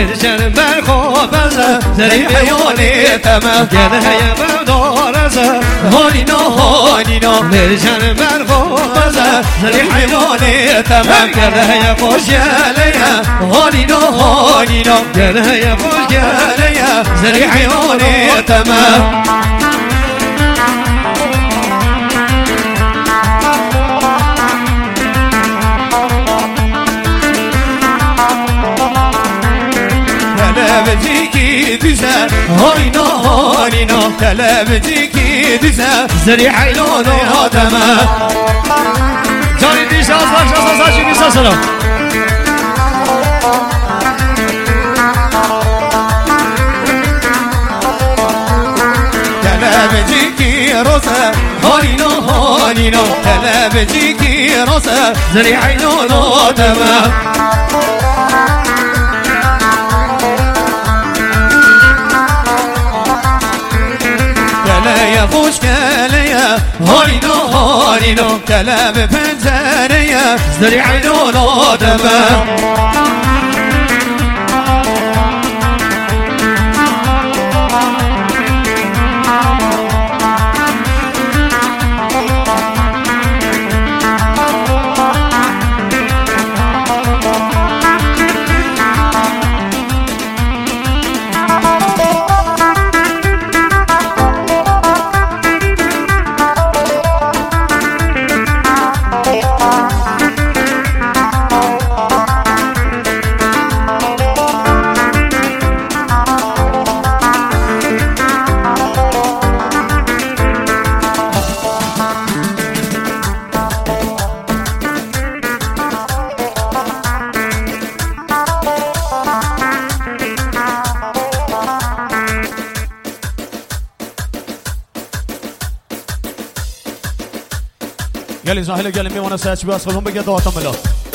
مرجان برخوب زری حیوانی تمام گله هی بردارز هونینا مرجان برخوب زری حیوانی تمام گله هی خوش گله هونینا گله هی خوش گله زری حیوانی تمام بجيكي دزا هونينا كلا بجيكي دزا زري حيلون وهدما جاني دي شاصر شيني ساسرا كلا بجيكي روسا هونينا كلا بجيكي روسا زري حيلون وهدما يا خوش كليا هونينو كلام بنزانيا زري عينون ودما قال لي زاهله قال لي وانا ساعه بس خذهم بقى دوتهم له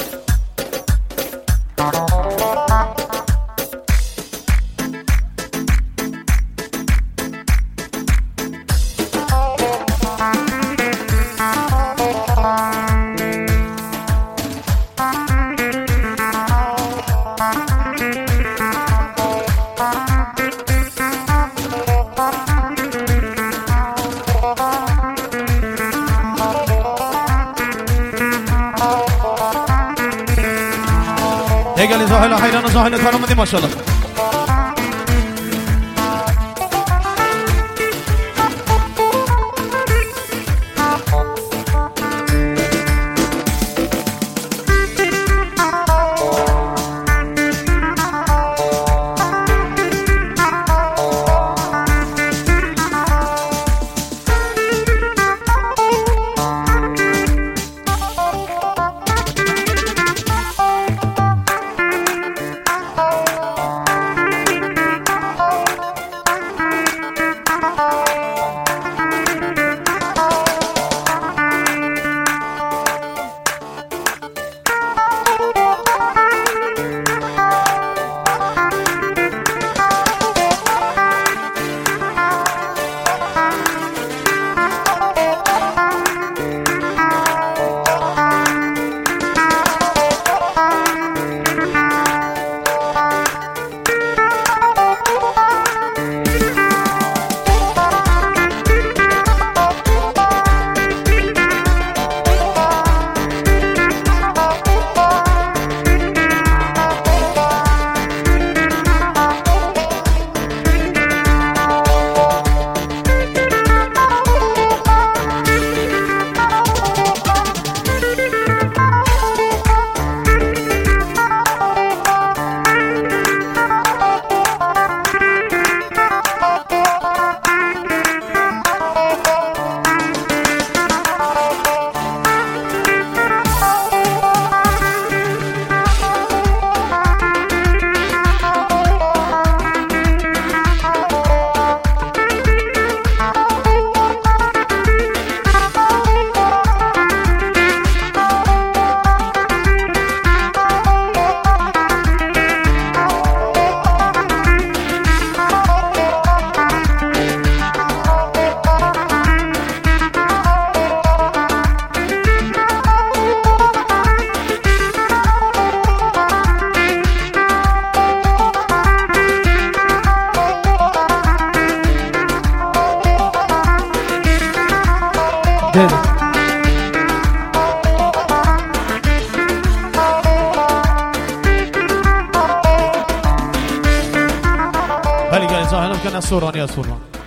قال لي زاهله حيران زاهله كانوا مدي ما شاء الله هلی گلی زاهنم کنه سورانی از سوران